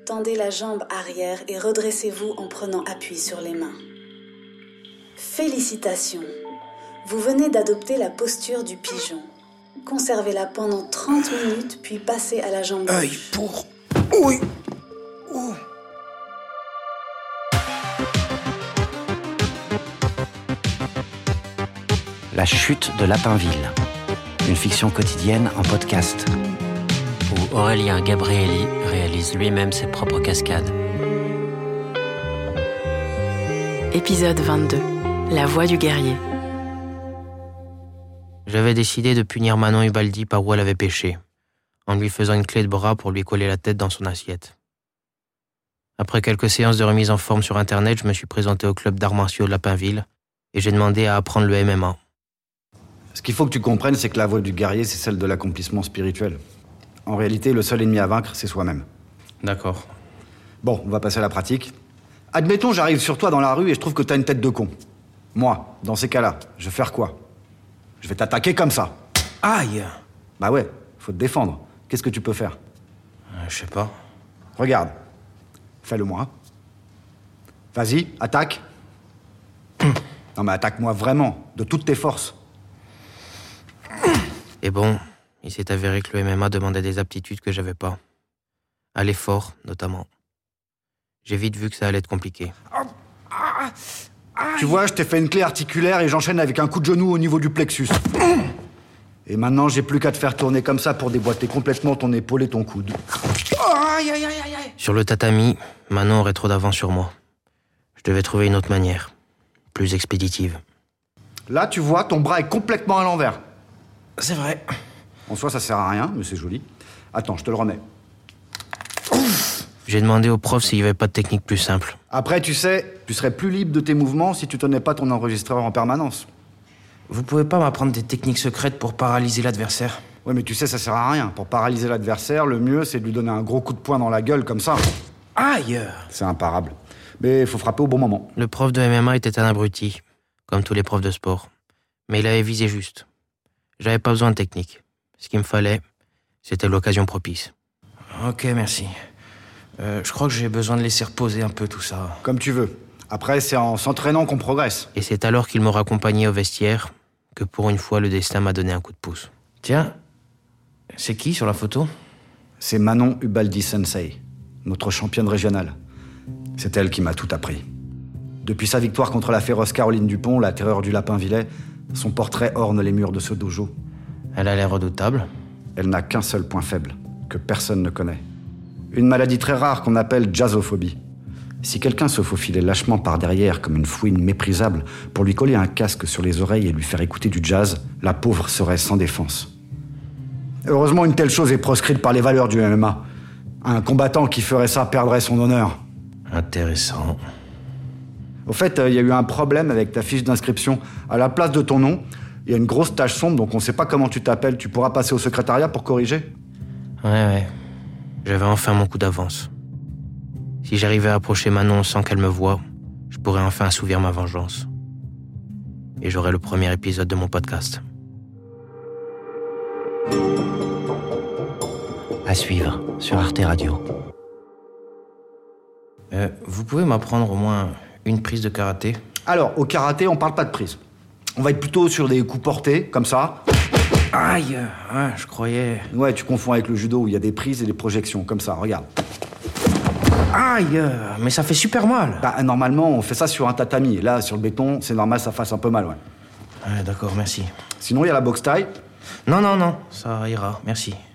Tendez la jambe arrière et redressez-vous en prenant appui sur les mains. Félicitations! Vous venez d'adopter la posture du pigeon. Conservez-la pendant 30 minutes, puis passez à la jambe gauche. Œil pour... Oui. Oh. La chute de Lapinville. Une fiction quotidienne en podcast. Où Aurélien Gabrielli réalise lui-même ses propres cascades. Épisode 22. La voix du guerrier. J'avais décidé de punir Manon Ubaldi par où elle avait pêché, en lui faisant une clé de bras pour lui coller la tête dans son assiette. Après quelques séances de remise en forme sur Internet, je me suis présenté au club d'arts martiaux de Lapinville et j'ai demandé à apprendre le MMA. Ce qu'il faut que tu comprennes, c'est que la voie du guerrier, c'est celle de l'accomplissement spirituel. En réalité, le seul ennemi à vaincre, c'est soi-même. D'accord. Bon, on va passer à la pratique. Admettons, j'arrive sur toi dans la rue et je trouve que t'as une tête de con. Moi, dans ces cas-là, je vais faire quoi? Je vais t'attaquer comme ça. Aïe. Bah ouais, faut te défendre. Qu'est-ce que tu peux faire? Je sais pas. Regarde. Fais-le moi. Vas-y, attaque. Non mais attaque-moi vraiment, de toutes tes forces. Et bon, il s'est avéré que le MMA demandait des aptitudes que j'avais pas. À l'effort, notamment. J'ai vite vu que ça allait être compliqué. Tu vois, je t'ai fait une clé articulaire et j'enchaîne avec un coup de genou au niveau du plexus. Et maintenant, j'ai plus qu'à te faire tourner comme ça pour déboîter complètement ton épaule et ton coude. Sur le tatami, Manon aurait trop d'avance sur moi. Je devais trouver une autre manière, plus expéditive. Là, tu vois, ton bras est complètement à l'envers. C'est vrai. En soi, ça sert à rien, mais c'est joli. Attends, je te le remets. J'ai demandé au prof s'il n'y avait pas de technique plus simple. Après, tu sais, tu serais plus libre de tes mouvements si tu tenais pas ton enregistreur en permanence. Vous pouvez pas m'apprendre des techniques secrètes pour paralyser l'adversaire? Ouais, mais tu sais, ça sert à rien. Pour paralyser l'adversaire, le mieux, c'est de lui donner un gros coup de poing dans la gueule, comme ça. Aïe. C'est imparable. Mais il faut frapper au bon moment. Le prof de MMA était un abruti, comme tous les profs de sport. Mais il avait visé juste. J'avais pas besoin de technique. Ce qu'il me fallait, c'était l'occasion propice. Ok, merci. Je crois que j'ai besoin de laisser reposer un peu tout ça. Comme tu veux. Après, c'est en s'entraînant qu'on progresse. Et c'est alors qu'il m'aura accompagné au vestiaire que pour une fois le destin m'a donné un coup de pouce. Tiens, c'est qui sur la photo? C'est Manon Ubaldi Sensei, notre championne régionale. C'est elle qui m'a tout appris. Depuis sa victoire contre la féroce Caroline Dupont, la terreur du Lapinvillais, son portrait orne les murs de ce dojo. Elle a l'air redoutable. Elle n'a qu'un seul point faible, que personne ne connaît. Une maladie très rare qu'on appelle jazzophobie. Si quelqu'un se faufilait lâchement par derrière comme une fouine méprisable pour lui coller un casque sur les oreilles et lui faire écouter du jazz, la pauvre serait sans défense. Heureusement, une telle chose est proscrite par les valeurs du MMA. Un combattant qui ferait ça perdrait son honneur. Intéressant. Au fait, il y a eu un problème avec ta fiche d'inscription. À la place de ton nom, il y a une grosse tache sombre, donc on ne sait pas comment tu t'appelles. Tu pourras passer au secrétariat pour corriger? Ouais. J'avais enfin mon coup d'avance. Si j'arrivais à approcher Manon sans qu'elle me voie, je pourrais enfin assouvir ma vengeance. Et j'aurai le premier épisode de mon podcast. À suivre sur Arte Radio. Vous pouvez m'apprendre au moins une prise de karaté? Alors, au karaté, on parle pas de prise. On va être plutôt sur des coups portés, comme ça. Aïe. Ouais, je croyais... Ouais, tu confonds avec le judo où il y a des prises et des projections, comme ça, regarde. Aïe, mais ça fait super mal. Bah, normalement, on fait ça sur un tatami. Et là, sur le béton, c'est normal, ça fasse un peu mal, ouais. Ouais, d'accord, merci. Sinon, il y a la boxe taille. Non, ça ira, merci.